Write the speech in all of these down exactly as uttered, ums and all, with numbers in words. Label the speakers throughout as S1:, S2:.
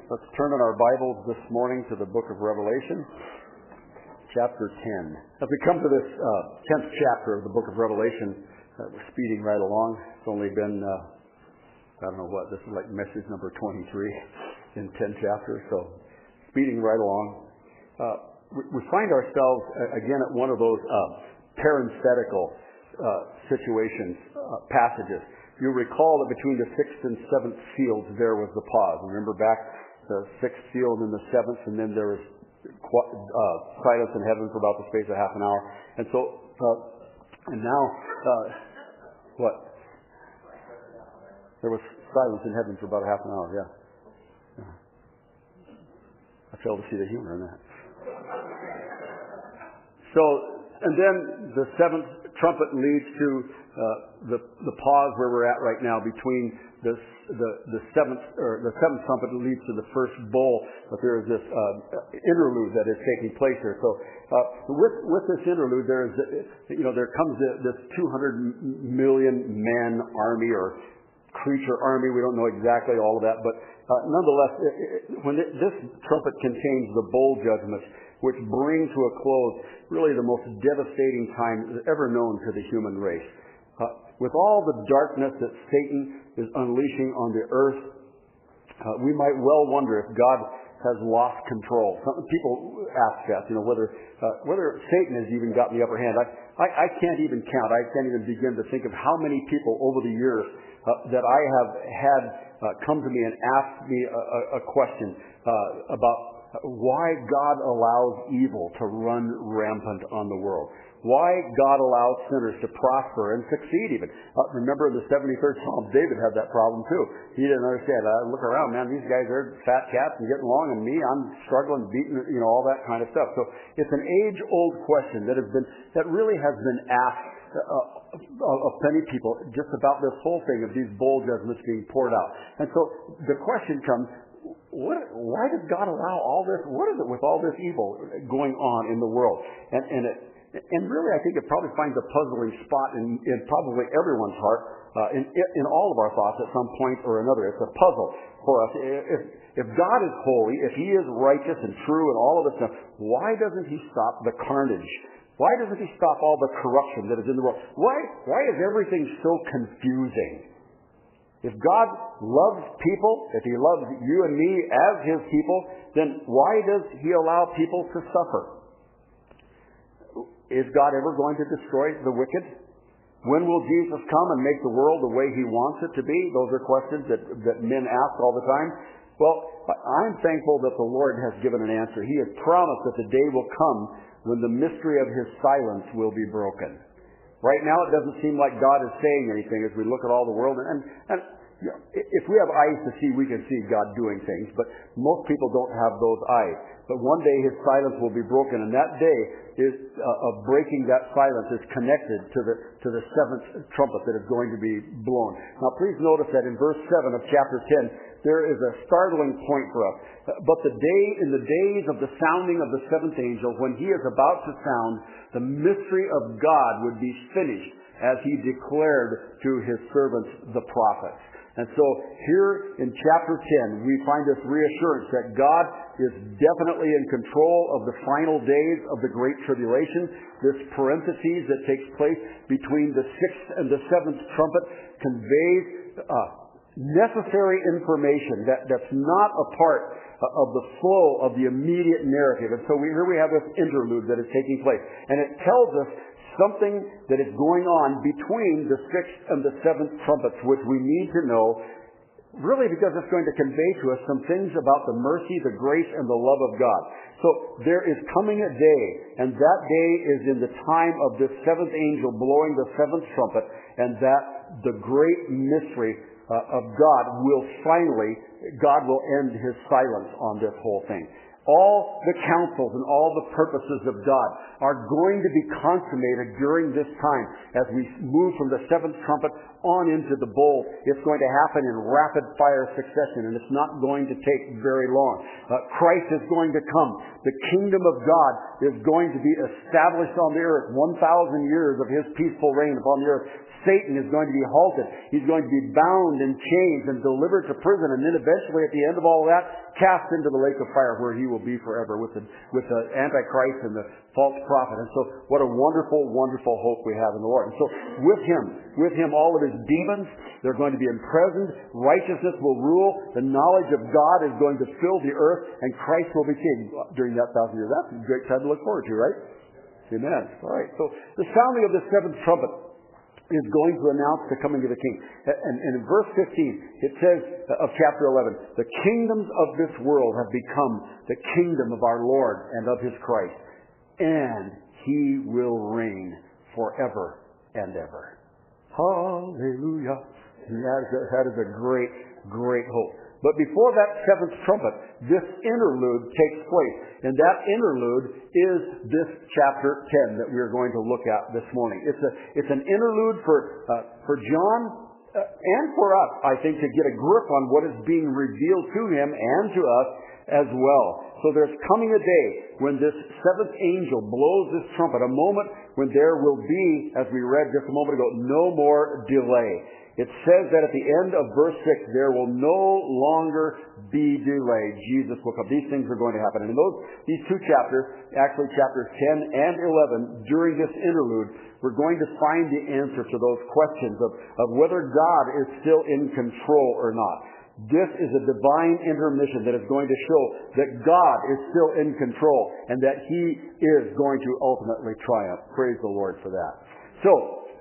S1: Let's turn in our Bibles this morning to the book of Revelation, chapter ten. As we come to this uh, tenth chapter of the book of Revelation, uh, we're speeding right along. It's only been, uh, I don't know what, this is like message number twenty-three in ten chapters, so speeding right along. Uh, we, we find ourselves, uh, again, at one of those uh, parenthetical uh, situations, uh, passages. You recall that between the sixth and seventh seals there was the pause. Remember back the sixth seal and then the seventh, and then there was uh, silence in heaven for about the space of half an hour. And so, uh, and now, uh, what? There was silence in heaven for about half an hour, yeah. yeah. I fail to see the humor in that. So, and then the seventh trumpet leads to uh, the the pause where we're at right now between this, the the seventh or the seventh trumpet leads to the first bowl, but there is this uh, interlude that is taking place here. So uh, with with this interlude, there is you know there comes this two hundred million man army or creature army. We don't know exactly all of that, but uh, nonetheless, it, it, when it, this trumpet contains the bowl judgments, which bring to a close really the most devastating time ever known to the human race. Uh, with all the darkness that Satan is unleashing on the earth, uh, we might well wonder if God has lost control. Some people ask that, you know, whether uh, whether Satan has even got the upper hand. I, I, I can't even count. I can't even begin to think of how many people over the years uh, that I have had uh, come to me and ask me a, a, a question uh, about why God allows evil to run rampant on the world. Why God allows sinners to prosper and succeed even. Uh, remember in the seventy-third Psalm, David had that problem too. He didn't understand. I look around, man, these guys are fat cats and getting along, and me, I'm struggling, beating, you know, all that kind of stuff. So it's an age-old question that has been, that really has been asked uh, of many people just about this whole thing of these bowl judgments being poured out. And so the question comes, What, why does God allow all this? What is it with all this evil going on in the world? And, and, it, and really, I think it probably finds a puzzling spot in, in probably everyone's heart, uh, in, in all of our thoughts at some point or another. It's a puzzle for us. If, if God is holy, if He is righteous and true and all of this stuff, why doesn't He stop the carnage? Why doesn't He stop all the corruption that is in the world? Why, why is everything so confusing? If God loves people, if He loves you and me as His people, then why does He allow people to suffer? Is God ever going to destroy the wicked? When will Jesus come and make the world the way He wants it to be? Those are questions that, that men ask all the time. Well, I'm thankful that the Lord has given an answer. He has promised that the day will come when the mystery of His silence will be broken. Right now, it doesn't seem like God is saying anything as we look at all the world. And, and you know, if we have eyes to see, we can see God doing things. But most people don't have those eyes. But one day His silence will be broken. And that day is uh, of breaking that silence is connected to the to the seventh trumpet that is going to be blown. Now, please notice that in verse seven of chapter ten, there is a startling point for us. But the day, in the days of the sounding of the seventh angel, when he is about to sound, the mystery of God would be finished, as He declared to His servants, the prophets. And so here in chapter ten, we find this reassurance that God is definitely in control of the final days of the Great Tribulation. This parenthesis that takes place between the sixth and the seventh trumpet conveys uh, necessary information that, that's not a part of the flow of the immediate narrative. And so we, here we have this interlude that is taking place. And it tells us something that is going on between the sixth and the seventh trumpets, which we need to know, really because it's going to convey to us some things about the mercy, the grace, and the love of God. So there is coming a day, and that day is in the time of this seventh angel blowing the seventh trumpet, and that the great mystery uh, of God will finally, God will end His silence on this whole thing. All the counsels and all the purposes of God are going to be consummated during this time as we move from the seventh trumpet on into the bowl. It's going to happen in rapid fire succession, and it's not going to take very long. Uh, Christ is going to come. The kingdom of God is going to be established on the earth. one thousand years of His peaceful reign upon the earth. Satan is going to be halted. He's going to be bound in chains and delivered to prison, and then eventually at the end of all of that, cast into the lake of fire where he will be forever with the, with the Antichrist and the false prophet. And so what a wonderful, wonderful hope we have in the Lord. And so with him, with him all of his demons, they're going to be imprisoned. Righteousness will rule. The knowledge of God is going to fill the earth, and Christ will be king during that thousand years. That's a great time to look forward to, right? Amen. All right. So the sounding of the seventh trumpet is going to announce the coming of the King. And, and in verse fifteen, it says of chapter eleven, the kingdoms of this world have become the kingdom of our Lord and of his Christ, and he will reign forever and ever. Hallelujah. That is a, that is a great, great hope. But before that seventh trumpet, this interlude takes place. And that interlude is this chapter ten that we are going to look at this morning. It's a it's an interlude for uh, for John uh, and for us, I think, to get a grip on what is being revealed to him and to us as well. So there's coming a day when this seventh angel blows this trumpet, a moment when there will be, as we read just a moment ago, no more delay. It says that at the end of verse six, there will no longer be delay. Jesus will come. These things are going to happen. And in those, these two chapters, actually chapters ten and eleven, during this interlude, we're going to find the answer to those questions of, of whether God is still in control or not. This is a divine intermission that is going to show that God is still in control and that he is going to ultimately triumph. Praise the Lord for that. So,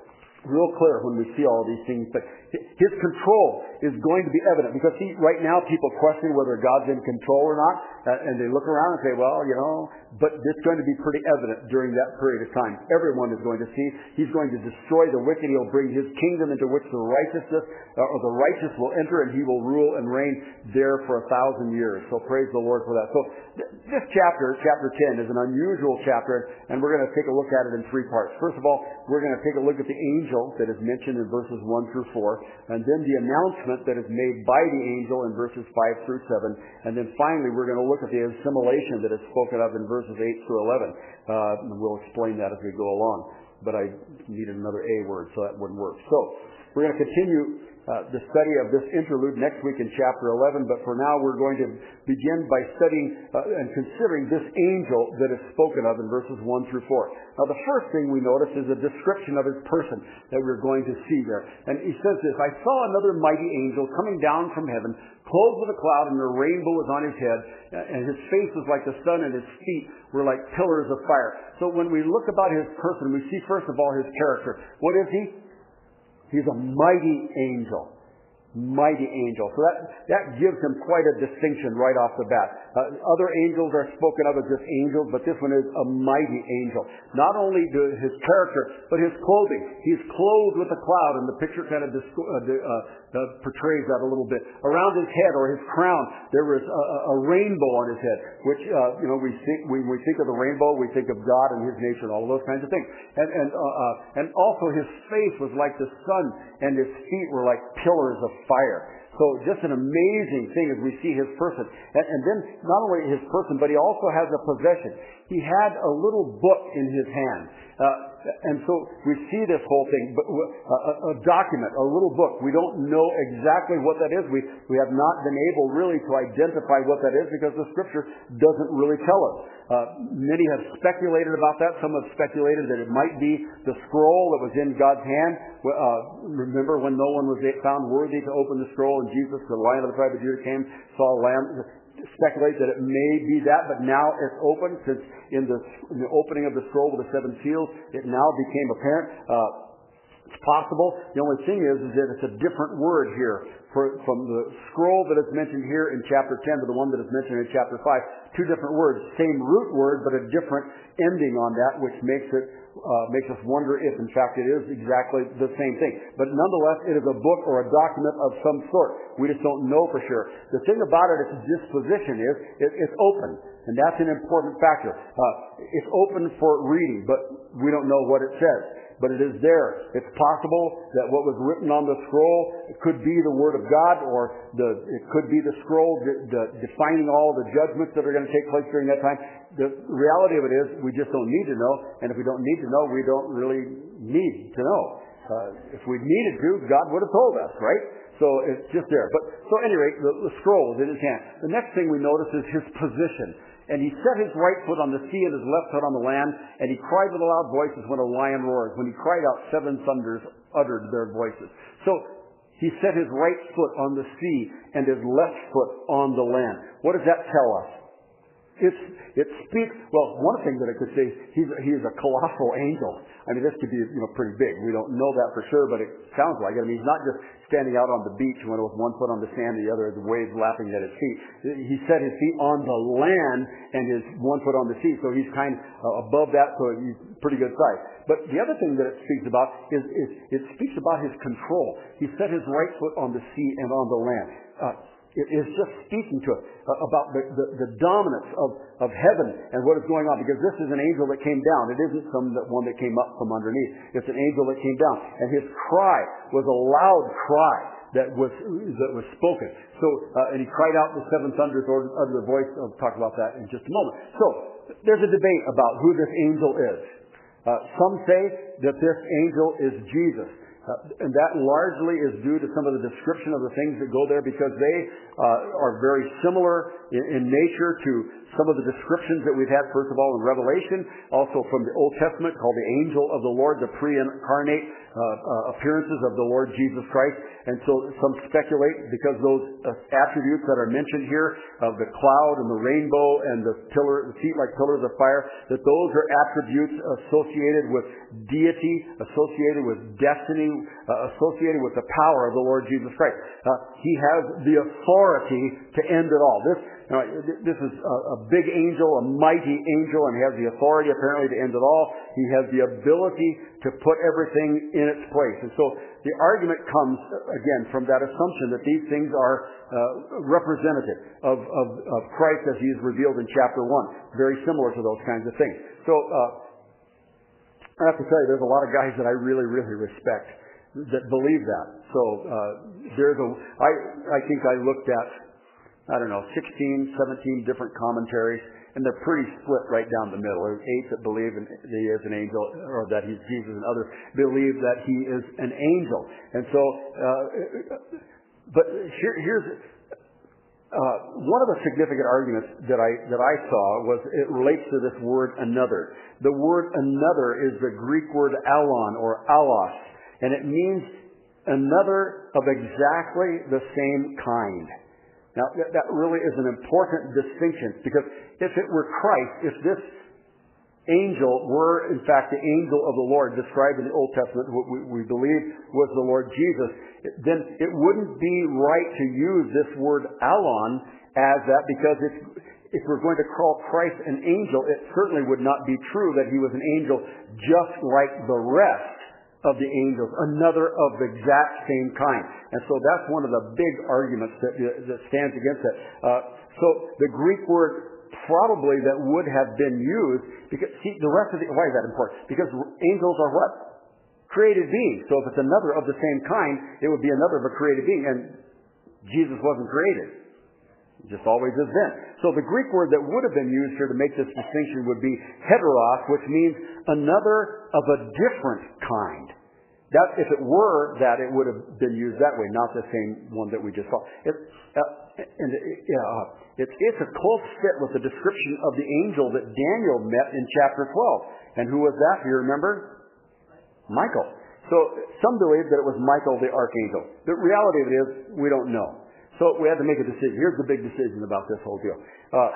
S1: real clear when we see all these things, but his control is going to be evident, because see, right now people question whether God's in control or not, uh, and they look around and say, well, you know, but it's going to be pretty evident during that period of time. Everyone is going to see. He's going to destroy the wicked. He'll bring his kingdom into which the righteousness uh, or the righteous will enter, and he will rule and reign there for a thousand years. So praise the Lord for that. So th- this chapter, chapter ten, is an unusual chapter, and we're going to take a look at it in three parts. First of all, we're going to take a look at the angel that is mentioned in verses one through four, and then the announcement that is made by the angel in verses five through seven, and then finally we're going to look at the assimilation that is spoken of in verses eight through eleven. Uh, and we'll explain that as we go along. But I needed another A word, so that wouldn't work. So we're going to continue uh, the study of this interlude next week in chapter eleven, but for now we're going to begin by studying uh, and considering this angel that is spoken of in verses one through four. Now the first thing we notice is a description of his person that we're going to see there. And he says this, I saw another mighty angel coming down from heaven, clothed with a cloud, and a rainbow was on his head, and his face was like the sun, and his feet were like pillars of fire. So when we look about his person, we see first of all his character. What is he? He's a mighty angel. Mighty angel. So that, that gives him quite a distinction right off the bat. Uh, other angels are spoken of as just angels, but this one is a mighty angel. Not only do his character, but his clothing. He's clothed with a cloud, and the picture kind of dis- uh, uh, uh, portrays that a little bit. Around his head, or his crown, there was a, a rainbow on his head, which, uh, you know, we think, when we think of the rainbow, we think of God and his nature and all of those kinds of things. And, and, uh, uh, and also his face was like the sun, and his feet were like pillars of fire. So just an amazing thing as we see his person. And, and then not only his person, but he also has a possession. He had a little book in his hand. Uh, and so we see this whole thing, but a, a document, a little book. We don't know exactly what that is. We, we have not been able really to identify what that is, because the scripture doesn't really tell us. Uh, many have speculated about that. Some have speculated that it might be the scroll that was in God's hand. Uh, remember when no one was found worthy to open the scroll, and Jesus, the Lion of the tribe of Judah, came, saw a lamb. Speculate that it may be that, but now it's open, since in the, in the opening of the scroll with the seven seals, it now became apparent. Uh, it's possible. The only thing is, is that it's a different word here. For, from the scroll that is mentioned here in chapter ten to the one that is mentioned in chapter five. Two different words. Same root word, but a different ending on that, which makes it uh, makes us wonder if, in fact, it is exactly the same thing. But nonetheless, it is a book or a document of some sort. We just don't know for sure. The thing about it, its disposition is it, it's open, and that's an important factor. Uh, it's open for reading, but we don't know what it says. But it is there. It's possible that what was written on the scroll, it could be the Word of God, or the, it could be the scroll de, de, defining all the judgments that are going to take place during that time. The reality of it is, we just don't need to know, and if we don't need to know, we don't really need to know. Uh, if we needed to, God would have told us, right? So it's just there. But so at any rate, the, the scroll was in his hand. The next thing we notice is his position. And he set his right foot on the sea and his left foot on the land, and he cried with a loud voice as when a lion roars. When he cried out, seven thunders uttered their voices. So he set his right foot on the sea and his left foot on the land. What does that tell us? It's, it speaks, well, one thing that I could say, he's, he is a colossal angel. I mean, this could be, you know, pretty big. We don't know that for sure, but it sounds like it. I mean, he's not just standing out on the beach when with one foot on the sand and the other, the waves lapping at his feet. He set his feet on the land and his one foot on the sea, so he's kind of uh, above that, so he's pretty good size. But the other thing that it speaks about is, is it speaks about his control. He set his right foot on the sea and on the land. Uh, It is just speaking to us uh, about the, the, the dominance of, of heaven and what is going on. Because this is an angel that came down. It isn't some that one that came up from underneath. It's an angel that came down. And his cry was a loud cry that was that was spoken. So, uh, and he cried out the seven thunders or under the voice. I'll talk about that in just a moment. So, there's a debate about who this angel is. Uh, some say that this angel is Jesus. Uh, and that largely is due to some of the description of the things that go there, because they uh, are very similar in, in nature to some of the descriptions that we've had, first of all, in Revelation, also from the Old Testament, called the angel of the Lord, the pre-incarnate uh, uh, appearances of the Lord Jesus Christ. And so some speculate, because those uh, attributes that are mentioned here, of the cloud and the rainbow and the pillar, the feet like pillars of fire, that those are attributes associated with deity, associated with destiny, uh, associated with the power of the Lord Jesus Christ. Uh, he has the authority to end it all. This, uh, this is a, a big angel, a mighty angel, and he has the authority apparently to end it all. He has the ability to put everything in its place. And so the argument comes, again, from that assumption that these things are uh, representative of, of, of Christ as he is revealed in chapter one. Very similar to those kinds of things. So, uh, I have to tell you, there's a lot of guys that I really, really respect that believe that. So, uh, there's a, I, I think I looked at, I don't know, sixteen, seventeen different commentaries, and they're pretty split right down the middle. There's eight that believe in, that he is an angel, or that he's Jesus, and others believe that he is an angel. And so, uh, but here, here's, Uh, one of the significant arguments that I that I saw was it relates to this word another. The word another is the Greek word alon or allos, and it means another of exactly the same kind. Now that, that really is an important distinction, because if it were Christ, if this angel were in fact the angel of the Lord described in the Old Testament, what we, we believe was the Lord Jesus, then it wouldn't be right to use this word alon as that, because if, if we're going to call Christ an angel, it certainly would not be true that he was an angel just like the rest of the angels, another of the exact same kind. And so that's one of the big arguments that, that stands against it. Uh, so the Greek word probably that would have been used, because see, the rest of the, why is that important? Because angels are what? Created beings. So if it's another of the same kind, it would be another of a created being, and Jesus wasn't created. He just always has been. So the Greek word that would have been used here to make this distinction would be heteros, which means another of a different kind. That, if it were that, it would have been used that way, not the same one that we just saw. It, uh, and it, uh, it, it's a close fit with the description of the angel that Daniel met in chapter twelve. And who was that? Do you remember? Michael. So some believe that it was Michael the archangel. The reality of it is, we don't know. So we had to make a decision. Here's the big decision about this whole deal. Uh,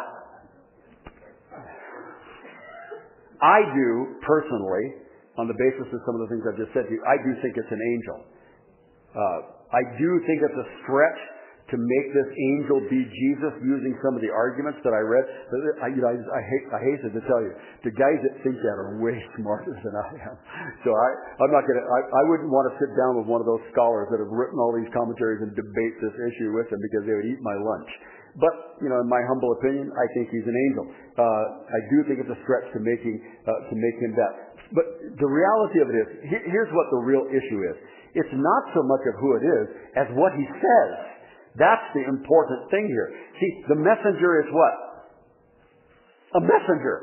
S1: I do, personally, on the basis of some of the things I've just said to you, I do think it's an angel. Uh, I do think it's a stretch to make this angel be Jesus, using some of the arguments that I read. I, you know, I, I, hate, I hasten to tell you, the guys that think that are way smarter than I am. So I, I'm not going to, I, I wouldn't want to sit down with one of those scholars that have written all these commentaries and debate this issue with them, because they would eat my lunch. But, you know, in my humble opinion, I think he's an angel. Uh, I do think it's a stretch to making, uh, to make him that. But the reality of it is, here, here's what the real issue is. It's not so much of who it is as what he says. That's the important thing here. See, the messenger is what? A messenger.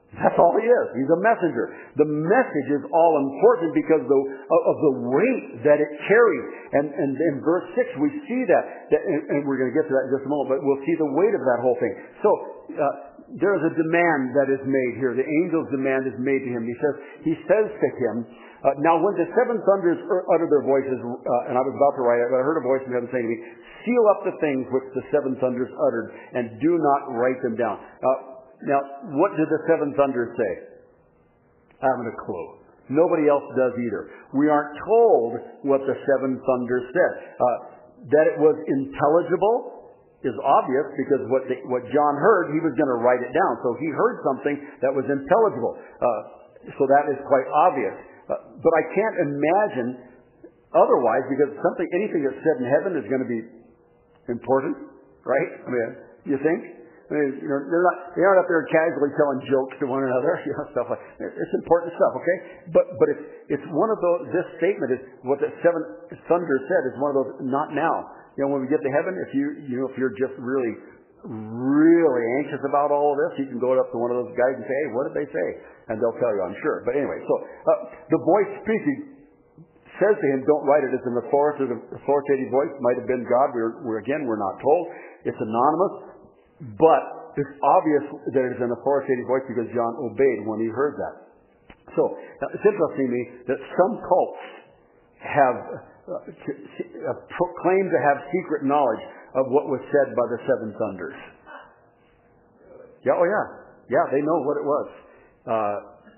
S1: That's all he is. He's a messenger. The message is all important because the, of the weight that it carries. And, and in verse six, we see that, that and, and we're going to get to that in just a moment, but we'll see the weight of that whole thing. So, uh, there is a demand that is made here. The angel's demand is made to him. He says, he says to him, uh, now when the seven thunders utter their voices, uh, and I was about to write it, but I heard a voice from heaven saying to me, seal up the things which the seven thunders uttered, and do not write them down. Uh, Now, what did the seven thunders say? I haven't a clue. Nobody else does either. We aren't told what the seven thunders said. Uh, that it was intelligible is obvious because what the, what John heard, he was going to write it down. So he heard something that was intelligible. Uh, so that is quite obvious. Uh, but I can't imagine otherwise because something, anything that's said in heaven is going to be important, right? I mean, you think? I mean, you know, they're not, they aren't up there casually telling jokes to one another, you know, stuff like that. It's important stuff, okay? But, but it's, it's one of those, this statement is what the seven thunders said is one of those, not now. You know, when we get to heaven, if you, you know, if you're just really, really anxious about all of this, you can go up to one of those guys and say, hey, what did they say? And they'll tell you, I'm sure. But anyway, so, uh, the voice speaking says to him, don't write it as an authoritative, authoritative voice. Might have been God. We're, we're, again, we're not told. It's anonymous. But it's obvious that it is an authoritative voice because John obeyed when he heard that. So now it's interesting to me that some cults have uh, to, uh, proclaim to have secret knowledge of what was said by the seven thunders. Yeah, oh yeah, yeah, they know what it was. Uh,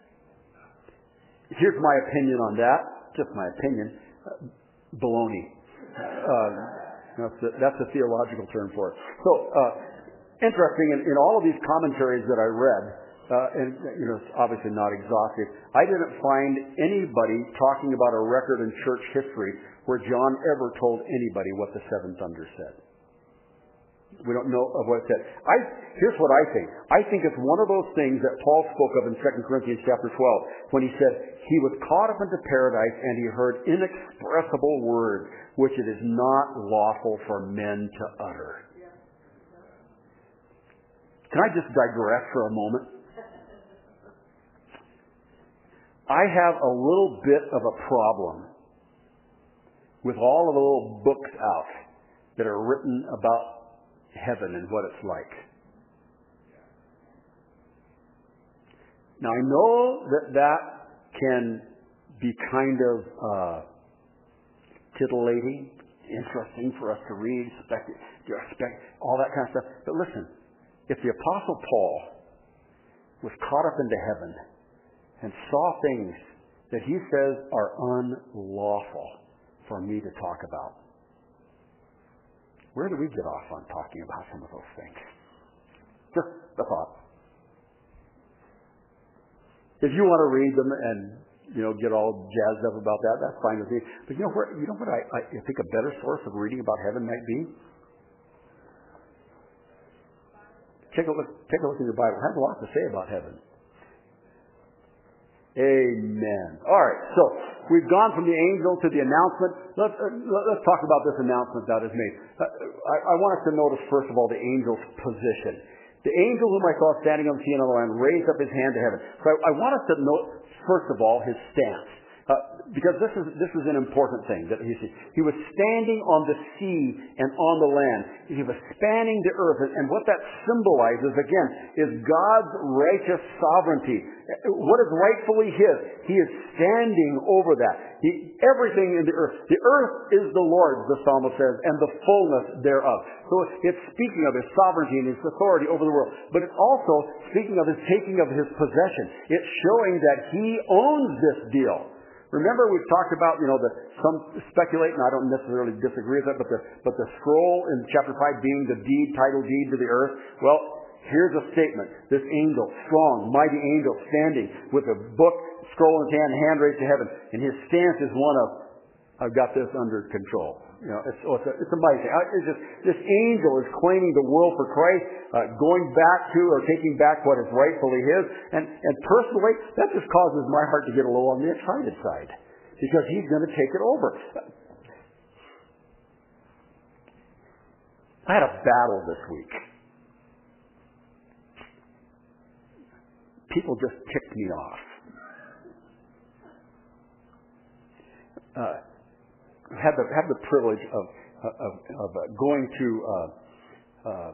S1: here's my opinion on that. Just my opinion. Uh, baloney. Uh, that's, a, that's a theological term for it. So. Uh, Interesting, in, in all of these commentaries that I read, uh, and you know, it's obviously not exhaustive, I didn't find anybody talking about a record in church history where John ever told anybody what the seven thunders said. We don't know of what it said. I, here's what I think. I think it's one of those things that Paul spoke of in Second Corinthians chapter twelve when he said, he was caught up into paradise and he heard inexpressible words which it is not lawful for men to utter. Can I just digress for a moment? I have a little bit of a problem with all of the little books out that are written about heaven and what it's like. Now, I know that that can be kind of uh, titillating, interesting for us to read, spec, spec, all that kind of stuff. But listen. If the Apostle Paul was caught up into heaven and saw things that he says are unlawful for me to talk about, where do we get off on talking about some of those things? Just a thought. If you want to read them and you know get all jazzed up about that, that's fine with me. But you know where you know what I, I think a better source of reading about heaven might be? Take a look, take a look in your Bible. It has a lot to say about heaven. Amen. All right, so we've gone from the angel to the announcement. Let's, uh, let's talk about this announcement that is made. Uh, I, I want us to notice, first of all, the angel's position. The angel whom I saw standing on the sea and on the land raised up his hand to heaven. So I, I want us to note, first of all, his stance. Uh, because this is this is an important thing that he sees. He was standing on the sea and on the land. He was spanning the earth, and, and what that symbolizes again is God's righteous sovereignty. What is rightfully His? He is standing over that. He, everything in the earth. The earth is the Lord's, the psalmist says, and the fullness thereof. So it's speaking of His sovereignty and His authority over the world, but it's also speaking of His taking of His possession. It's showing that He owns this deal. Remember, we've talked about, you know, the, some speculate, and I don't necessarily disagree with that, but the, but the scroll in chapter five being the deed, title deed to the earth. Well, here's a statement. This angel, strong, mighty angel, standing with a book, scroll in his hand, hand raised to heaven. And his stance is one of, I've got this under control. You know, it's, oh, it's, a, it's amazing. It's just, this angel is claiming the world for Christ, uh, going back to or taking back what is rightfully his. And, and personally, that just causes my heart to get a little on the excited side because he's going to take it over. I had a battle this week. people just ticked me off. Uh, had the had the privilege of of, of uh, going to uh, uh,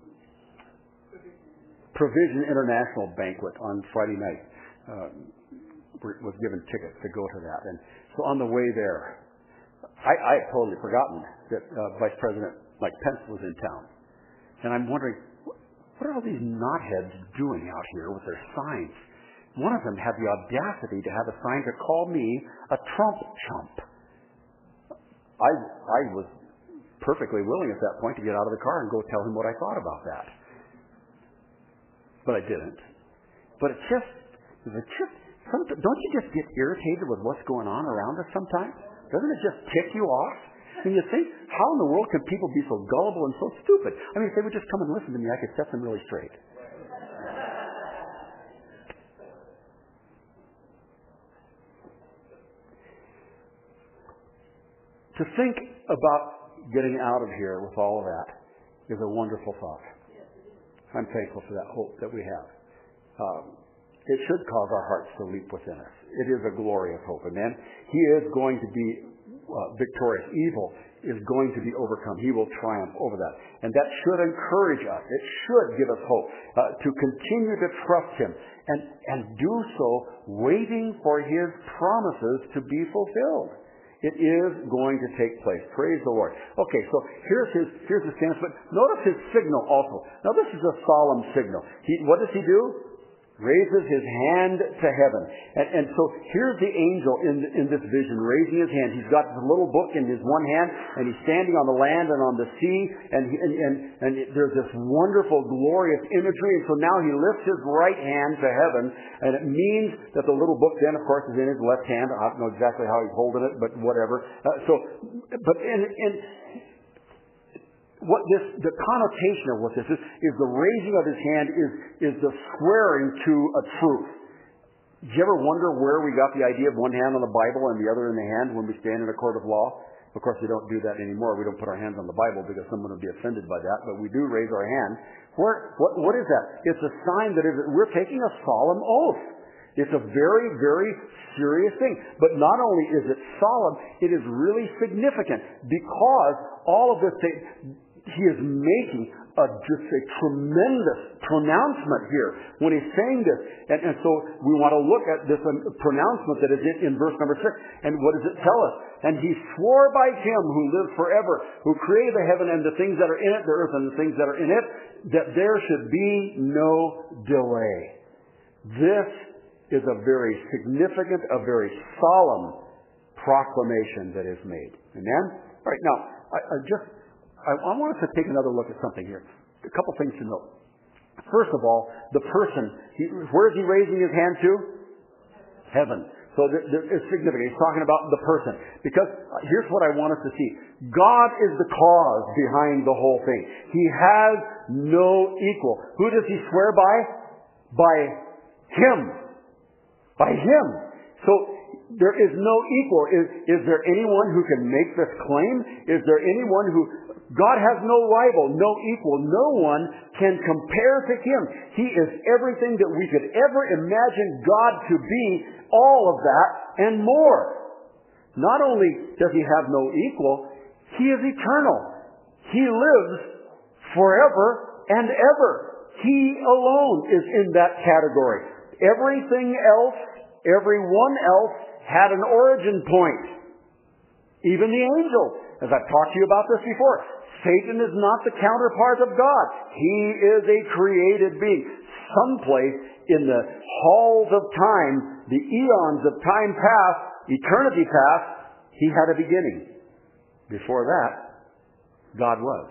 S1: Provision International Banquet on Friday night. Uh, was given tickets to go to that, and so on the way there, I, I had totally forgotten that uh, Vice President Mike Pence was in town, and I'm wondering, what are all these knotheads doing out here with their signs? One of them had the audacity to have a sign to call me a Trump chump. I I was perfectly willing at that point to get out of the car and go tell him what I thought about that, but I didn't. But it's just, it's just. Don't you just get irritated with what's going on around us sometimes? Doesn't it just tick you off? And you think, how in the world can people be so gullible and so stupid? I mean, if they would just come and listen to me, I could set them really straight. To think about getting out of here with all of that is a wonderful thought. I'm thankful for that hope that we have. Um, It should cause our hearts to leap within us. It is a glorious hope. Amen. He is going to be uh, victorious. Evil is going to be overcome. He will triumph over that. And that should encourage us. It should give us hope uh, to continue to trust Him and, and do so waiting for His promises to be fulfilled. It is going to take place. Praise the Lord. Okay, so here's his here's the stance. But notice his signal also. Now this is a solemn signal. He, what does he do? Raises his hand to heaven. And, and so here's the angel in, in this vision raising his hand. He's got the little book in his one hand, and he's standing on the land and on the sea, and, he, and, and, and there's this wonderful, glorious imagery. And so now he lifts his right hand to heaven, and it means that the little book then, of course, is in his left hand. I don't know exactly how he's holding it, but whatever. Uh, so, but in, in What this, the connotation of what this is, is the raising of his hand is, is the swearing to a truth. Do you ever wonder where we got the idea of one hand on the Bible and the other in the hand when we stand in a court of law? Of course, we don't do that anymore. We don't put our hands on the Bible because someone would be offended by that, but we do raise our hand. Where, what, what is that? It's a sign that is, we're taking a solemn oath. It's a very, very serious thing. But not only is it solemn, it is really significant because all of this thing, he is making a, just a tremendous pronouncement here when he's saying this. And, and so we want to look at this pronouncement that is in, in verse number six. And what does it tell us? And he swore by him who lives forever, who created the heaven and the things that are in it, the earth and the things that are in it, that there should be no delay. This is a very significant, a very solemn proclamation that is made. Amen? All right, now, I, I just... I, I want us to take another look at something here. A couple things to note. First of all, the person. He, where is he raising his hand to? Heaven. So th- th- it's significant. He's talking about the person. Because uh, here's what I want us to see. God is the cause behind the whole thing. He has no equal. Who does he swear by? By Him. By Him. So there is no equal. Is, is there anyone who can make this claim? Is there anyone who... God has no rival, no equal. No one can compare to Him. He is everything that we could ever imagine God to be, all of that and more. Not only does He have no equal, He is eternal. He lives forever and ever. He alone is in that category. Everything else, everyone else had an origin point. Even the angels. As I've talked to you about this before, Satan is not the counterpart of God. He is a created being. Someplace in the halls of time, the eons of time past, eternity past, he had a beginning. Before that, God was.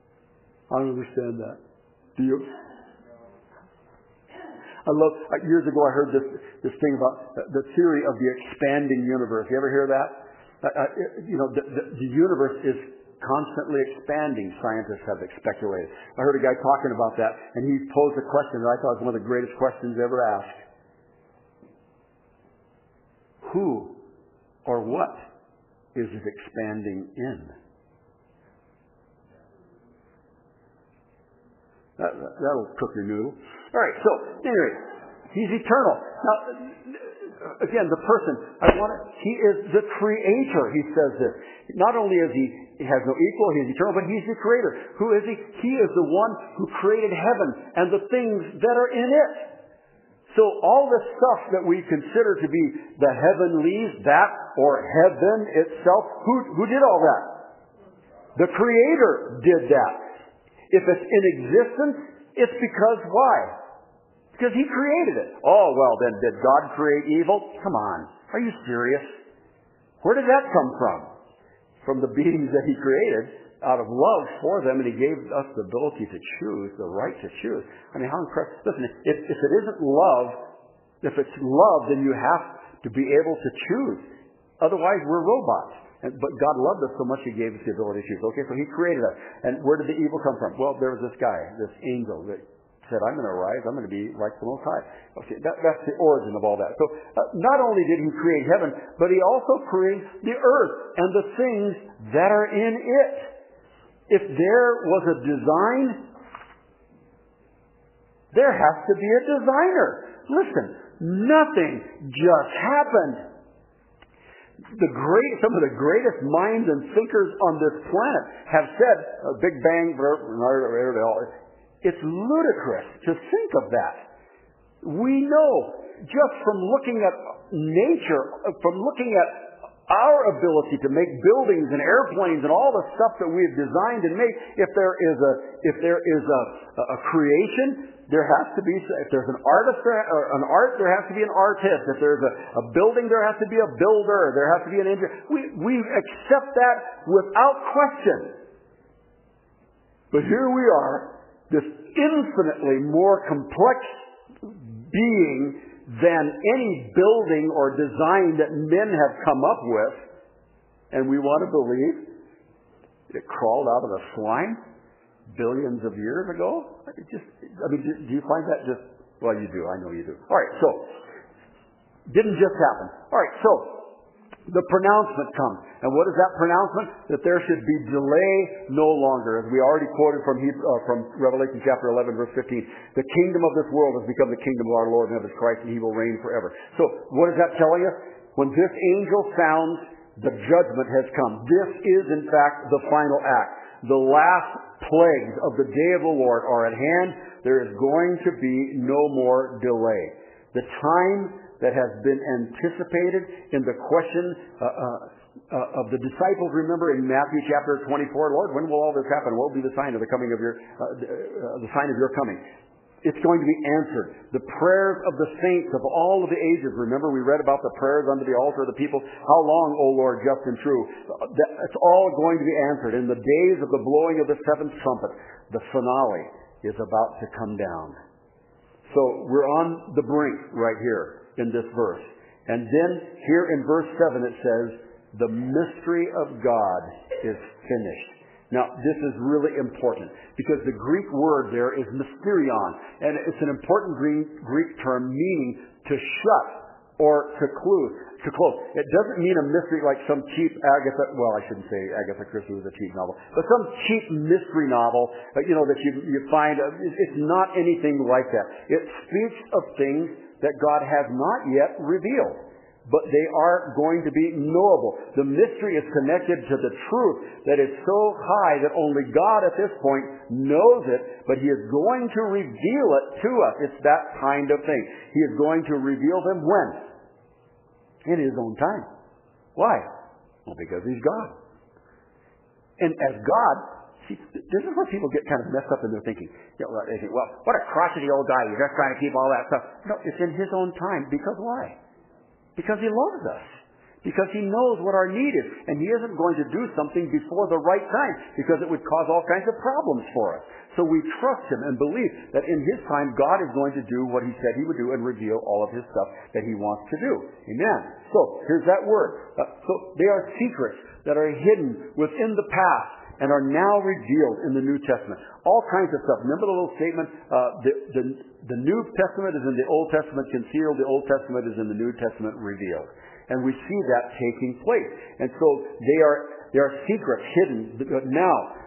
S1: I don't understand that. Do you? I love, years ago I heard this, this thing about the theory of the expanding universe. You ever hear that? Uh, uh, you know, the, the, the universe is constantly expanding, scientists have speculated. I heard a guy talking about that, and he posed a question that I thought was one of the greatest questions ever asked. Who or what is it expanding in? That, that'll cook your noodle. All right, so anyway, He's eternal. Now, again, the person, I want to, he is the creator, he says this. Not only is he, he has no equal, he is eternal, but he's the creator. Who is he? He is the one who created heaven and the things that are in it. So all the stuff that we consider to be the heavenlies, that, or heaven itself, who, who did all that? The Creator did that. If it's in existence, it's because why? Because He created it. Oh, well then, did God create evil? Come on. Are you serious? Where did that come from? From the beings that He created out of love for them, and He gave us the ability to choose, the right to choose. I mean, how incredible. Listen, if, if it isn't love, if it's love, then you have to be able to choose. Otherwise, we're robots. And, but God loved us so much, He gave us the ability to choose. Okay, so He created us. And where did the evil come from? Well, there was this guy, this angel that said, I'm going to rise, I'm going to be like the Most High. Okay, that, that's the origin of all that. So uh, not only did He create heaven, but He also created the earth and the things that are in it. If there was a design, there has to be a designer. Listen, nothing just happened. The great, some of the greatest minds and thinkers on this planet have said, uh, Big Bang, it's ludicrous to think of that. We know just from looking at nature, from looking at our ability to make buildings and airplanes and all the stuff that we have designed and made, if there is a if there is a, a creation, there has to be, if there's an artist or an art, there has to be an artist. If there's a, a building, there has to be a builder. There has to be an engineer. We we accept that without question. But here we are, this infinitely more complex being than any building or design that men have come up with, and we want to believe it crawled out of a slime billions of years ago? It just, I mean, do you find that just, well, you do, I know you do. All right, so, didn't just happen. All right, so, the pronouncement comes. And what is that pronouncement? That there should be delay no longer. As we already quoted from Hebrew, uh, from Revelation chapter eleven, verse fifteen. The kingdom of this world has become the kingdom of our Lord and of His Christ, and He will reign forever. So, what is that telling us? When this angel sounds, the judgment has come. This is, in fact, the final act. The last plagues of the day of the Lord are at hand. There is going to be no more delay. The time that has been anticipated in the question uh, uh, uh, of the disciples, remember in Matthew chapter twenty-four, Lord, when will all this happen? What will be the sign of the coming of your, uh, uh, the sign of your coming? It's going to be answered. The prayers of the saints of all of the ages. Remember, we read about the prayers under the altar of the people. How long, O Lord, just and true? It's all going to be answered. In the days of the blowing of the seventh trumpet, the finale is about to come down. So we're on the brink right here in this verse. And then here in verse seven it says, the mystery of God is finished. Now, this is really important because the Greek word there is mysterion, and it's an important Greek term meaning to shut or to close. To close. It doesn't mean a mystery like some cheap Agatha, well, I shouldn't say Agatha Christie was a cheap novel, but some cheap mystery novel, you know, that you, you find. It's not anything like that. It speaks of things that God has not yet revealed, but they are going to be knowable. The mystery is connected to the truth that is so high that only God at this point knows it, but He is going to reveal it to us. It's that kind of thing. He is going to reveal them when? In His own time. Why? Well, because He's God. And as God, see, this is where people get kind of messed up in their thinking. You know, they think, well, what a crotchety old guy. You're just trying to keep all that stuff. No, it's in His own time. Because why? Because He loves us. Because He knows what our need is. And He isn't going to do something before the right time, because it would cause all kinds of problems for us. So we trust Him and believe that in His time, God is going to do what He said He would do and reveal all of His stuff that He wants to do. Amen. So, here's that word. Uh, so, they are secrets that are hidden within the past and are now revealed in the New Testament. All kinds of stuff. Remember the little statement, uh, the, the, the New Testament is in the Old Testament concealed, the Old Testament is in the New Testament revealed. And we see that taking place. And so they are, they are secrets hidden. Now,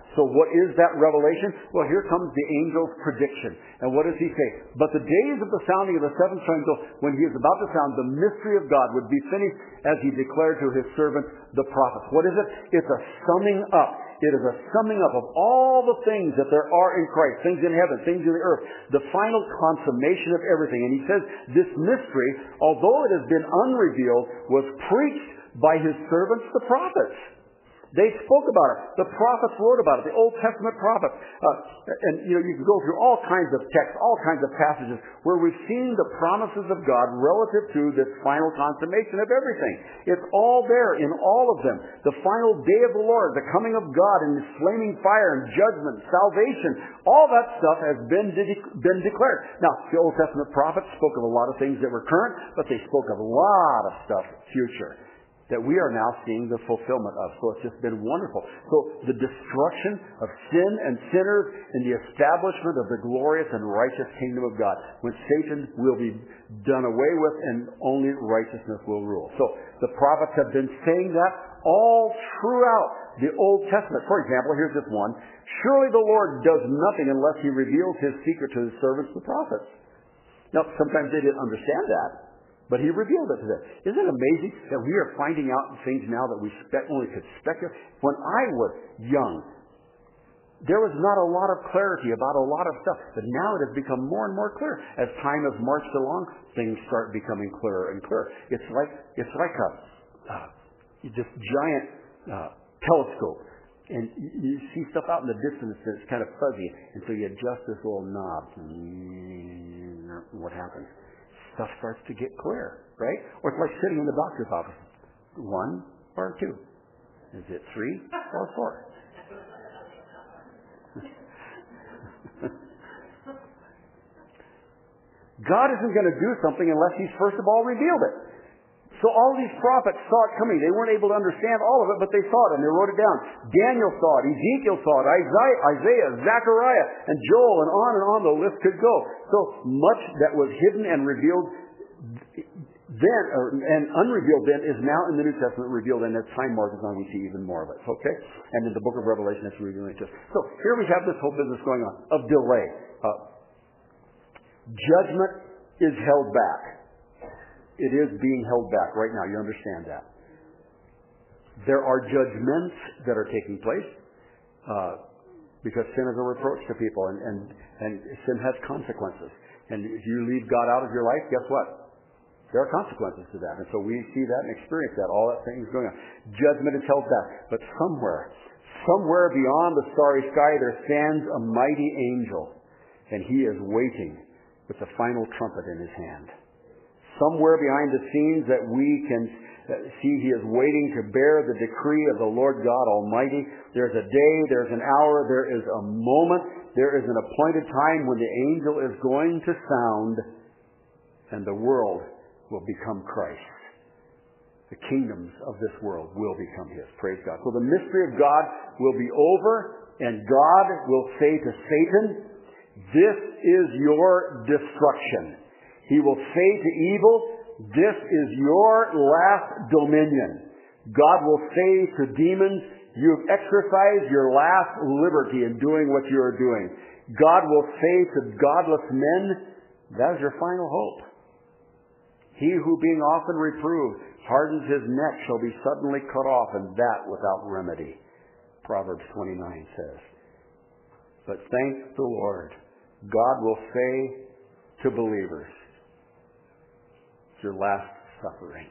S1: So what is that revelation? Well, here comes the angel's prediction. And what does he say? But the days of the sounding of the seventh angel, when he is about to sound, the mystery of God would be finished as he declared to his servants, the prophets. What is it? It's a summing up. It is a summing up of all the things that there are in Christ, things in heaven, things in the earth, the final consummation of everything. And he says this mystery, although it has been unrevealed, was preached by his servants, the prophets. They spoke about it. The prophets wrote about it. The Old Testament prophets. Uh, and, you know, you can go through all kinds of texts, all kinds of passages where we've seen the promises of God relative to this final consummation of everything. It's all there in all of them. The final day of the Lord, the coming of God in His flaming fire and judgment, salvation, all that stuff has been, de- been declared. Now, the Old Testament prophets spoke of a lot of things that were current, but they spoke of a lot of stuff future that we are now seeing the fulfillment of. So it's just been wonderful. So the destruction of sin and sinners and the establishment of the glorious and righteous kingdom of God, when Satan will be done away with and only righteousness will rule. So the prophets have been saying that all throughout the Old Testament. For example, here's this one. Surely the Lord does nothing unless He reveals His secret to His servants, the prophets. Now, sometimes they didn't understand that. But He revealed it to them. Isn't it amazing that we are finding out things now that we spe- only could speculate? When I was young, there was not a lot of clarity about a lot of stuff. But now it has become more and more clear. As time has marched along, things start becoming clearer and clearer. It's like it's like a uh, this giant uh, telescope. And you, you see stuff out in the distance that's kind of fuzzy. And so you adjust this little knob. What happens? Stuff starts to get clear, right? Or it's like sitting in the doctor's office. One or two? Is it three or four? God isn't going to do something unless He's first of all revealed it. So all these prophets saw it coming. They weren't able to understand all of it, but they saw it and they wrote it down. Daniel saw it. Ezekiel saw it. Isaiah, Isaiah, Zechariah, and Joel, and on and on the list could go. So much that was hidden and revealed then, or, and unrevealed then, is now in the New Testament revealed, and as time marches on, we see even more of it. Okay? And in the book of Revelation, it's revealing it. So here we have this whole business going on of delay. Uh, judgment is held back. It is being held back right now. You understand that. There are judgments that are taking place uh, because sin is a reproach to people, and, and, and sin has consequences. And if you leave God out of your life, guess what? There are consequences to that. And so we see that and experience that. All that thing is going on. Judgment is held back. But somewhere, somewhere beyond the starry sky, there stands a mighty angel, and he is waiting with the final trumpet in his hand. Somewhere behind the scenes that we can see, he is waiting to bear the decree of the Lord God Almighty. There's a day, there's an hour, there is a moment, there is an appointed time when the angel is going to sound, and the world will become Christ. The kingdoms of this world will become His. Praise God. So the mystery of God will be over, and God will say to Satan, "This is your destruction." He will say to evil, "This is your last dominion." God will say to demons, "You've exercised your last liberty in doing what you are doing." God will say to godless men, "That is your final hope. He who being often reproved hardens his neck shall be suddenly cut off, and that without remedy." Proverbs twenty-nine says. But thank the Lord, God will say to believers, "Your last suffering."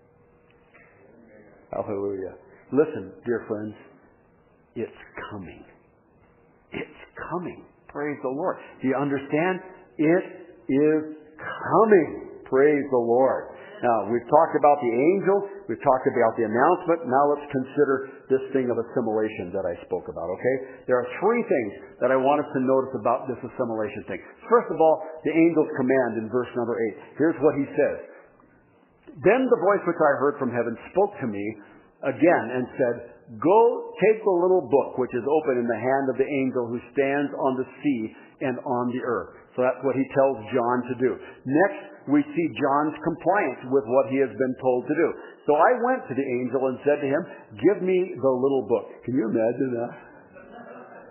S1: Hallelujah. Listen, dear friends, it's coming. It's coming. Praise the Lord. Do you understand? It is coming. Praise the Lord. Now, we've talked about the angel. We've talked about the announcement. Now let's consider this thing of assimilation that I spoke about, okay? There are three things that I want us to notice about this assimilation thing. First of all, the angel's command in verse number eight. Here's what he says. "Then the voice which I heard from heaven spoke to me again and said, Go, take the little book which is open in the hand of the angel who stands on the sea and on the earth." So that's what he tells John to do. Next, we see John's compliance with what he has been told to do. "So I went to the angel and said to him, Give me the little book." Can you imagine that?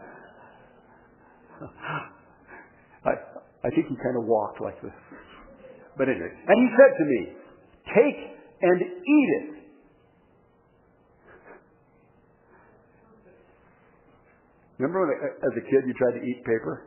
S1: I, I think he kind of walked like this. But anyway, and he said to me, take and eat it. Remember when, as a kid, you tried to eat paper?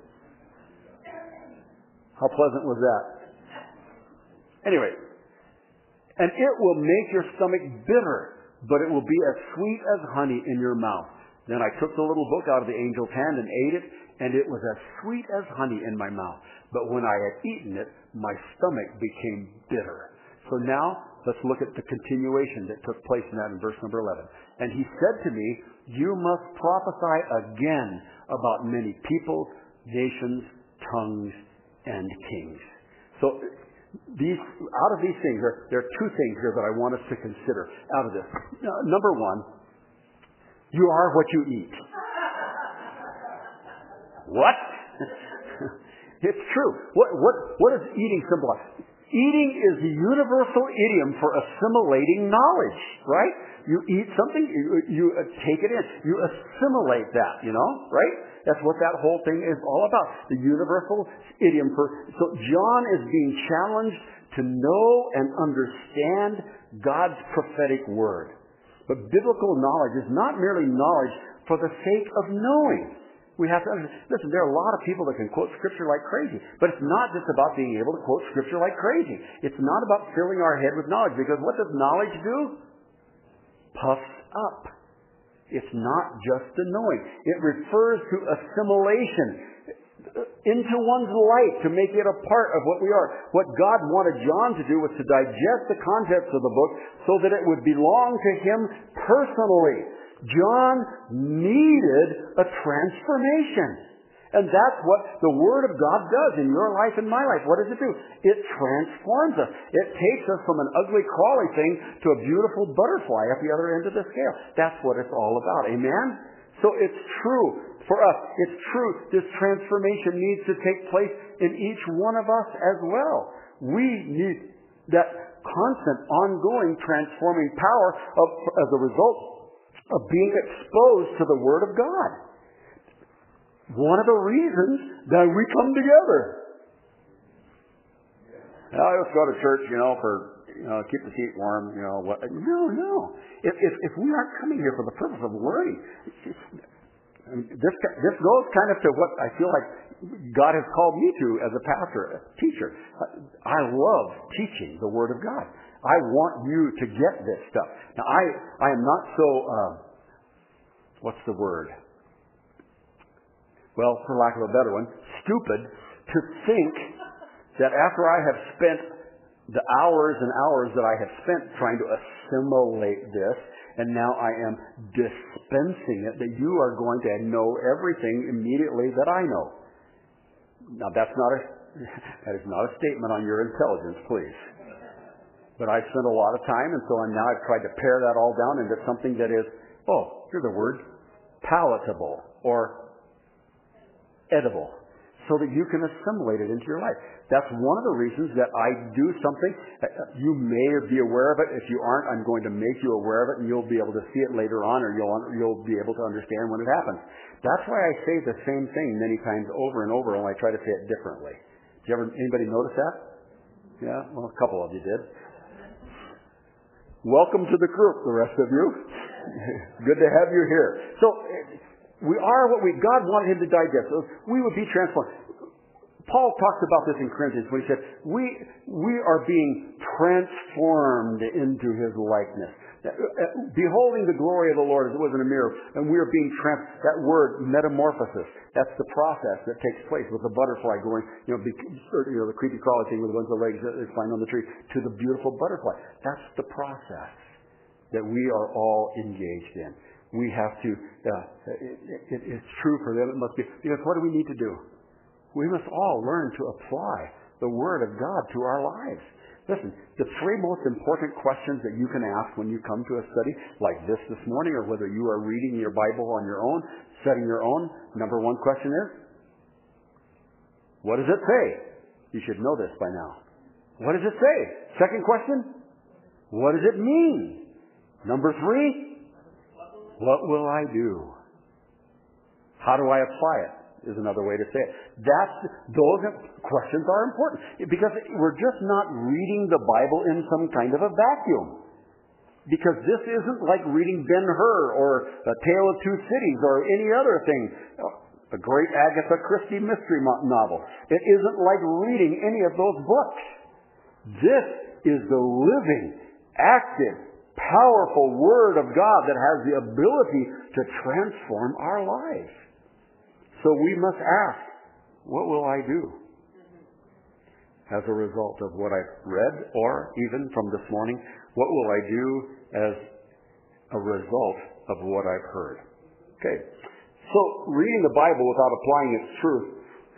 S1: How pleasant was that? Anyway, and it will make your stomach bitter, but it will be as sweet as honey in your mouth. Then I took the little book out of the angel's hand and ate it, and it was as sweet as honey in my mouth. But when I had eaten it, my stomach became bitter. So now, let's look at the continuation that took place in that in verse number eleven. And he said to me, you must prophesy again about many peoples, nations, tongues, and kings. So these, out of these things, there, there are two things here that I want us to consider out of this. Now, number one, you are what you eat. What? It's true. What, what, what does eating symbolize? Eating is the universal idiom for assimilating knowledge, right? You eat something, you, you uh, take it in, you assimilate that, you know, right? That's what that whole thing is all about. The universal idiom for, so John is being challenged to know and understand God's prophetic word. But biblical knowledge is not merely knowledge for the sake of knowing. We have to understand, listen, there are a lot of people that can quote Scripture like crazy, but it's not just about being able to quote Scripture like crazy. It's not about filling our head with knowledge, because what does knowledge do? Puffs up. It's not just the knowing. It refers to assimilation into one's life, to make it a part of what we are. What God wanted John to do was to digest the contents of the book so that it would belong to him personally. John needed a transformation. And that's what the Word of God does in your life and my life. What does it do? It transforms us. It takes us from an ugly, crawly thing to a beautiful butterfly at the other end of the scale. That's what it's all about. Amen? So it's true for us. It's true. This transformation needs to take place in each one of us as well. We need that constant, ongoing, transforming power of, as a result of being exposed to the Word of God. One of the reasons that we come together. I just go to church, you know, for, you know, keep the feet warm, you know. What? No, no. If, if, if we aren't coming here for the purpose of learning, I mean, this, this goes kind of to what I feel like God has called me to as a pastor, a teacher. I love teaching the Word of God. I want you to get this stuff. Now, I, I am not so, uh, what's the word? Well, for lack of a better one, stupid to think that after I have spent the hours and hours that I have spent trying to assimilate this, and now I am dispensing it, that you are going to know everything immediately that I know. Now, that's not a, that is not a statement on your intelligence, please. But I've spent a lot of time, and so now I've tried to pare that all down into something that is, oh, here's a word, palatable or edible, so that you can assimilate it into your life. That's one of the reasons that I do something. You may be aware of it. If you aren't, I'm going to make you aware of it, and you'll be able to see it later on, or you'll, you'll be able to understand when it happens. That's why I say the same thing many times over and over, and I try to say it differently. Did you ever, anybody notice that? Yeah? Well, a couple of you did. Welcome to the group, the rest of you. Good to have you here. So, we are what we, God wanted him to digest. So we would be transformed. Paul talks about this in Corinthians when he said, we, we are being transformed into his likeness. Beholding the glory of the Lord as it was in a mirror, and we are being transformed. That word, metamorphosis, that's the process that takes place with the butterfly going, you know, be, you know the creepy crawly thing with a bunch of legs that is flying on the tree, to the beautiful butterfly. That's the process that we are all engaged in. We have to, uh, it, it, it's true for them, it must be, because what do we need to do? We must all learn to apply the Word of God to our lives. Listen, the three most important questions that you can ask when you come to a study like this this morning, or whether you are reading your Bible on your own, studying your own, number one question is, what does it say? You should know this by now. What does it say? Second question, what does it mean? Number three, what will I do? How do I apply it? is another way to say it. That's, those questions are important because we're just not reading the Bible in some kind of a vacuum. Because this isn't like reading Ben-Hur or A Tale of Two Cities or any other thing, a great Agatha Christie mystery novel. It isn't like reading any of those books. This is the living, active, powerful Word of God that has the ability to transform our lives. So we must ask, what will I do as a result of what I've read, or even from this morning, what will I do as a result of what I've heard? Okay. So reading the Bible without applying its truth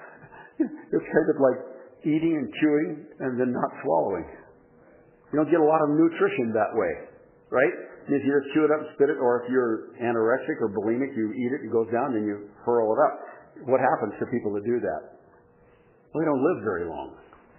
S1: is kind of like eating and chewing and then not swallowing. You don't get a lot of nutrition that way, right? If you just chew it up and spit it, or if you're anorexic or bulimic, you eat it, it goes down, and you hurl it up. What happens to people that do that? Well, they don't live very long.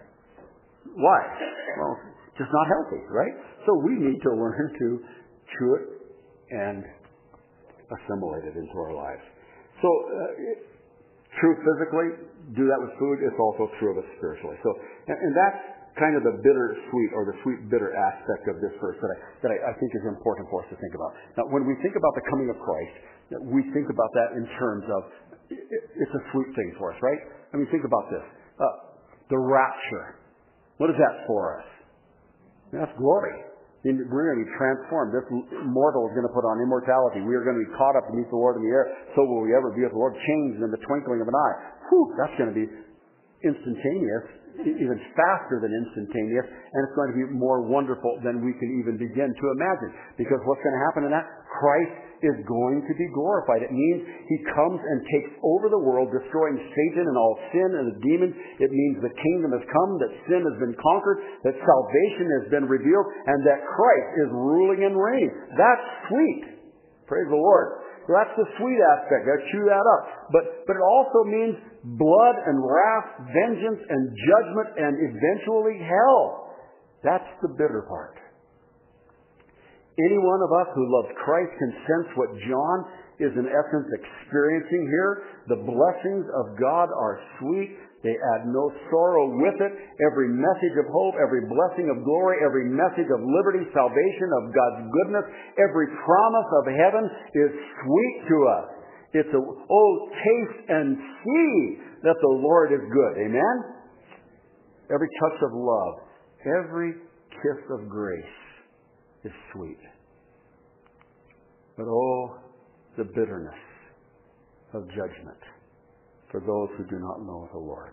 S1: Why? Well, just not healthy, right? So we need to learn to chew it and assimilate it into our lives. So, uh, true physically, do that with food. It's also true of us spiritually. So, and, and that's kind of the bittersweet or the sweet-bitter aspect of this verse that I, that I, I think is important for us to think about. Now, when we think about the coming of Christ, we think about that in terms of it, it's a sweet thing for us, right? I mean, think about this. Uh, the rapture. What is that for us? That's glory. I mean, we're going to be transformed. This mortal is going to put on immortality. We are going to be caught up to meet the Lord in the air. So will we ever be with the Lord, changed in the twinkling of an eye. Whew, that's going to be instantaneous, even faster than instantaneous, and it's going to be more wonderful than we can even begin to imagine. Because what's going to happen in that? Christ is going to be glorified. It means He comes and takes over the world, destroying Satan and all sin and the demons. It means the kingdom has come, that sin has been conquered, that salvation has been revealed, and that Christ is ruling and reigning. That's sweet. Praise the Lord. So that's the sweet aspect. I chew that up. But, but it also means blood and wrath, vengeance and judgment, and eventually hell. That's the bitter part. Any one of us who loves Christ can sense what John is in essence experiencing here. The blessings of God are sweet. They add no sorrow with it. Every message of hope, every blessing of glory, every message of liberty, salvation, of God's goodness, every promise of heaven is sweet to us. It's a, oh, taste and see that the Lord is good. Amen? Every touch of love, every kiss of grace is sweet. But oh, the bitterness of judgment for those who do not know the Lord.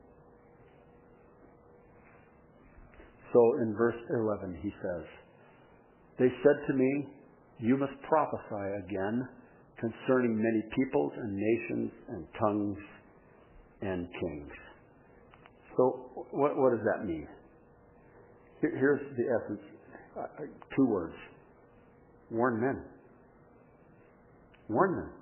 S1: So in verse eleven he says, they said to me, you must prophesy again concerning many peoples and nations and tongues and kings. So what, what does that mean? Here, here's the essence. Uh, two words. Warn men. Warn them.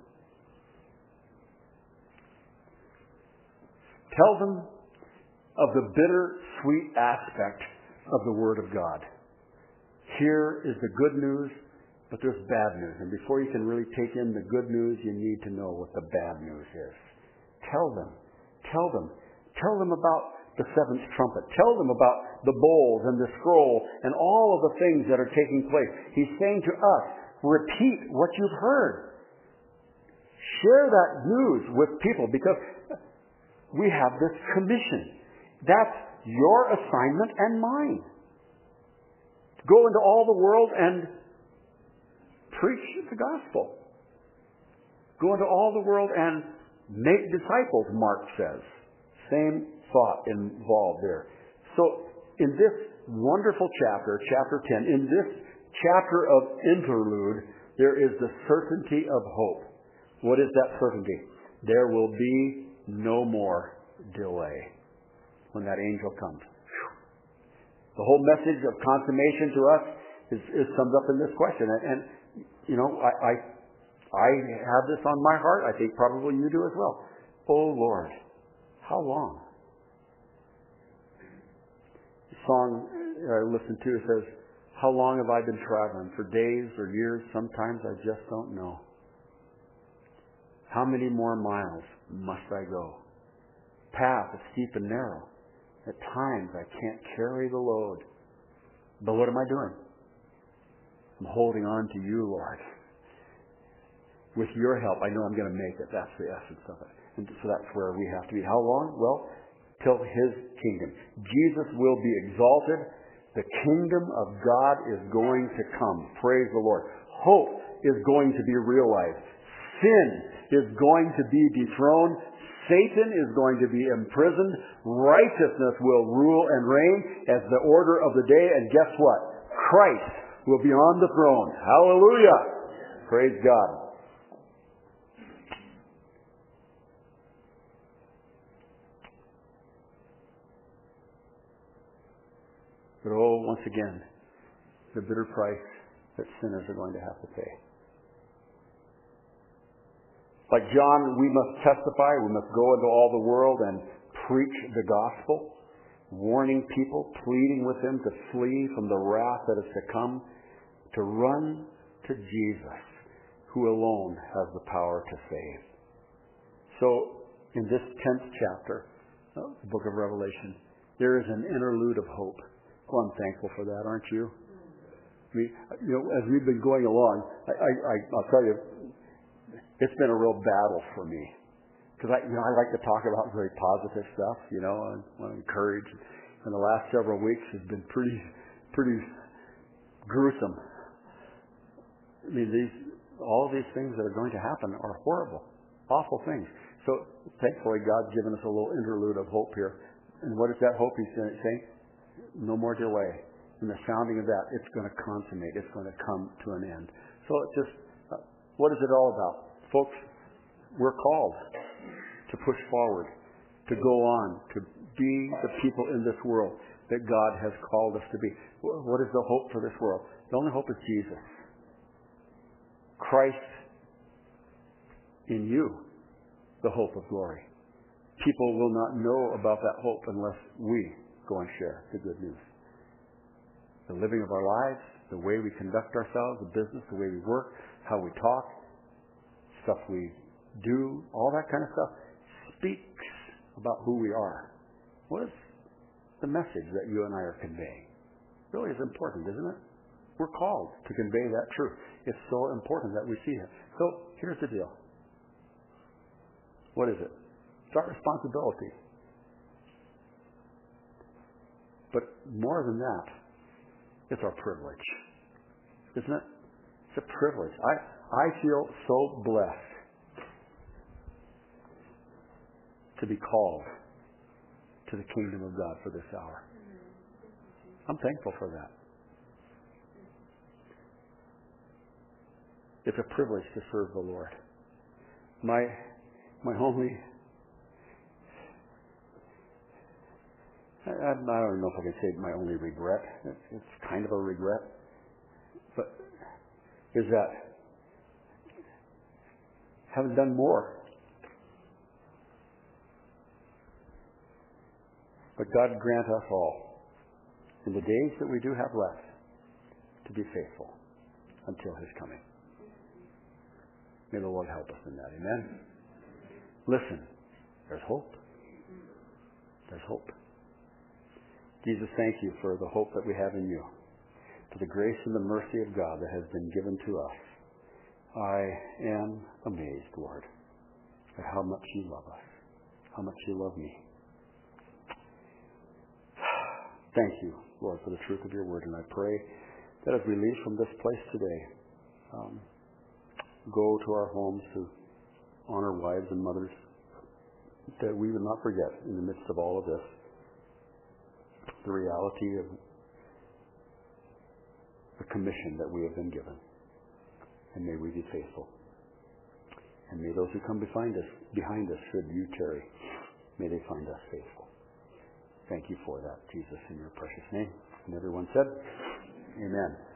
S1: Tell them of the bitter, sweet aspect of the Word of God. Here is the good news, but there's bad news. And before you can really take in the good news, you need to know what the bad news is. Tell them. Tell them. Tell them about the seventh trumpet. Tell them about the bowls and the scroll and all of the things that are taking place. He's saying to us, repeat what you've heard. Share that news with people because we have this commission. That's your assignment and mine. Go into all the world and preach the gospel. Go into all the world and make disciples, Mark says. Same thought involved there. So in this wonderful chapter, chapter ten, in this chapter of interlude, there is the certainty of hope. What is that certainty? There will be no more delay when that angel comes. The whole message of consummation to us is, is summed up in this question. And, and you know, I, I I have this on my heart. I think probably you do as well. Oh Lord, how long? The song I listened to says, how long have I been traveling? For days or years? Sometimes I just don't know. How many more miles must I go? Path is steep and narrow. At times I can't carry the load. But what am I doing? I'm holding on to you, Lord. With your help, I know I'm going to make it. That's the essence of it. And so that's where we have to be. How long? Well, till His kingdom. Jesus will be exalted. The kingdom of God is going to come. Praise the Lord. Hope is going to be realized. Sin is going to be dethroned. Satan is going to be imprisoned. Righteousness will rule and reign as the order of the day. And guess what? Christ will be on the throne. Hallelujah. Praise God. But oh, once again, the bitter price that sinners are going to have to pay. Like John, we must testify, we must go into all the world and preach the gospel, warning people, pleading with them to flee from the wrath that is to come, to run to Jesus, who alone has the power to save. So, in this tenth chapter of the book of Revelation, there is an interlude of hope. Well, I'm thankful for that, aren't you? I mean, you know, as we've been going along, I, I, I'll tell you, it's been a real battle for me. Because I, you know, I like to talk about very positive stuff, you know, and want to encourage. And the last several weeks has been pretty, pretty gruesome. I mean, these, all these things that are going to happen are horrible, awful things. So, thankfully, God's given us a little interlude of hope here. And what is that hope He's saying? No more delay. And the sounding of that, it's going to consummate. It's going to come to an end. So it's just, uh, what is it all about? Folks, we're called to push forward, to go on, to be the people in this world that God has called us to be. What is the hope for this world? The only hope is Jesus. Christ in you, the hope of glory. People will not know about that hope unless we go and share the good news. The living of our lives, the way we conduct ourselves, the business, the way we work, how we talk, stuff we do, all that kind of stuff speaks about who we are. What is the message that you and I are conveying? Really is important, isn't it? We're called to convey that truth. It's so important that we see it. So here's the deal. What is it? It's our responsibility. But more than that, it's our privilege. Isn't it? It's a privilege. I, I feel so blessed to be called to the kingdom of God for this hour. I'm thankful for that. It's a privilege to serve the Lord. My, my only I, I don't know if I can say my only regret. It's, it's kind of a regret. But is that I haven't done more. But God grant us all, in the days that we do have left, to be faithful until His coming. May the Lord help us in that. Amen? Listen, there's hope. There's hope. Jesus, thank you for the hope that we have in you, for the grace and the mercy of God that has been given to us. I am amazed, Lord, at how much you love us, how much you love me. Thank you, Lord, for the truth of your word, and I pray that as we leave from this place today, um, go to our homes to honor wives and mothers, that we would not forget in the midst of all of this the reality of the commission that we have been given. And may we be faithful. And may those who come behind us, behind us, should you tarry, may they find us faithful. Thank you for that, Jesus, in your precious name. And everyone said, Amen.